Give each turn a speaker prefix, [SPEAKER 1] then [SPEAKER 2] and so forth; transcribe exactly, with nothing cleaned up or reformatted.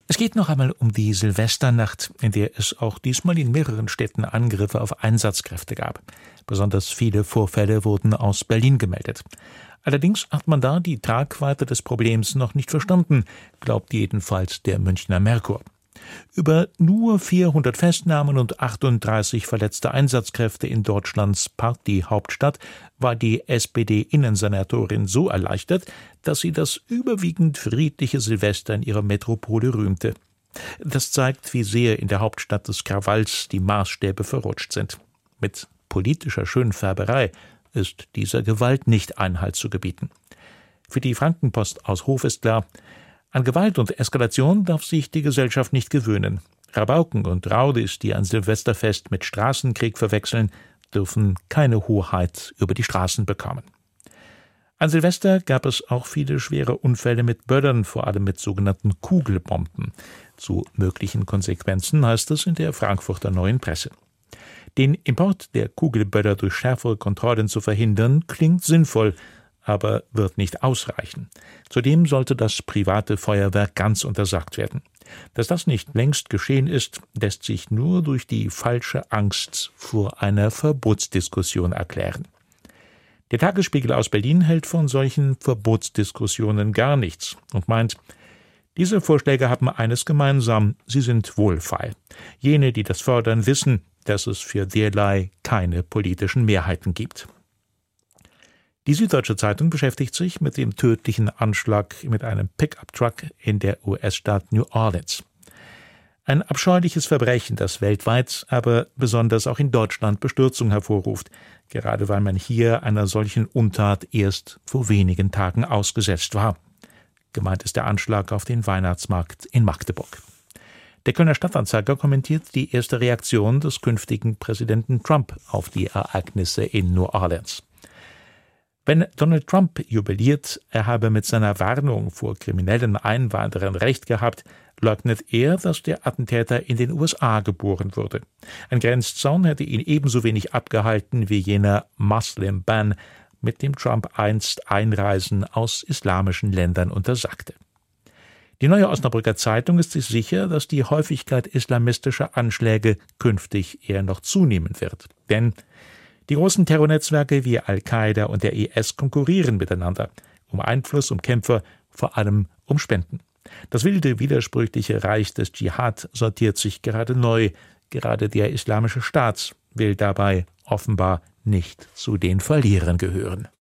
[SPEAKER 1] Es geht noch einmal um die Silvesternacht, in der es auch diesmal in mehreren Städten Angriffe auf Einsatzkräfte gab. Besonders viele Vorfälle wurden aus Berlin gemeldet. Allerdings hat man da die Tragweite des Problems noch nicht verstanden, glaubt jedenfalls der Münchner Merkur. Über nur vierhundert Festnahmen und achtunddreißig verletzte Einsatzkräfte in Deutschlands Partyhauptstadt war die S P D-Innensenatorin so erleichtert, dass sie das überwiegend friedliche Silvester in ihrer Metropole rühmte. Das zeigt, wie sehr in der Hauptstadt des Krawalls die Maßstäbe verrutscht sind. Mit politischer Schönfärberei ist dieser Gewalt nicht Einhalt zu gebieten. Für die Frankenpost aus Hof ist klar: An Gewalt und Eskalation darf sich die Gesellschaft nicht gewöhnen. Rabauken und Raudis, die ein Silvesterfest mit Straßenkrieg verwechseln, dürfen keine Hoheit über die Straßen bekommen. An Silvester gab es auch viele schwere Unfälle mit Böllern, vor allem mit sogenannten Kugelbomben. Zu möglichen Konsequenzen heißt es in der Frankfurter Neuen Presse. Den Import der Kugelböller durch schärfere Kontrollen zu verhindern, klingt sinnvoll, aber wird nicht ausreichen. Zudem sollte das private Feuerwerk ganz untersagt werden. Dass das nicht längst geschehen ist, lässt sich nur durch die falsche Angst vor einer Verbotsdiskussion erklären. Der Tagesspiegel aus Berlin hält von solchen Verbotsdiskussionen gar nichts und meint, diese Vorschläge haben eines gemeinsam: sie sind wohlfeil. Jene, die das fordern, wissen, dass es für derlei keine politischen Mehrheiten gibt. Die Süddeutsche Zeitung beschäftigt sich mit dem tödlichen Anschlag mit einem Pickup-Truck in der U S-Stadt New Orleans. Ein abscheuliches Verbrechen, das weltweit, aber besonders auch in Deutschland Bestürzung hervorruft, gerade weil man hier einer solchen Untat erst vor wenigen Tagen ausgesetzt war. Gemeint ist der Anschlag auf den Weihnachtsmarkt in Magdeburg. Der Kölner Stadtanzeiger kommentiert die erste Reaktion des künftigen Präsidenten Trump auf die Ereignisse in New Orleans. Wenn Donald Trump jubiliert, er habe mit seiner Warnung vor kriminellen Einwanderern recht gehabt, leugnet er, dass der Attentäter in den U S A geboren wurde. Ein Grenzzaun hätte ihn ebenso wenig abgehalten wie jener Muslim Ban, mit dem Trump einst Einreisen aus islamischen Ländern untersagte. Die Neue Osnabrücker Zeitung ist sich sicher, dass die Häufigkeit islamistischer Anschläge künftig eher noch zunehmen wird. Denn die großen Terrornetzwerke wie Al-Qaida und der I S konkurrieren miteinander um Einfluss, um Kämpfer, vor allem um Spenden. Das wilde, widersprüchliche Reich des Dschihad sortiert sich gerade neu. Gerade der Islamische Staat will dabei offenbar nicht zu den Verlierern gehören.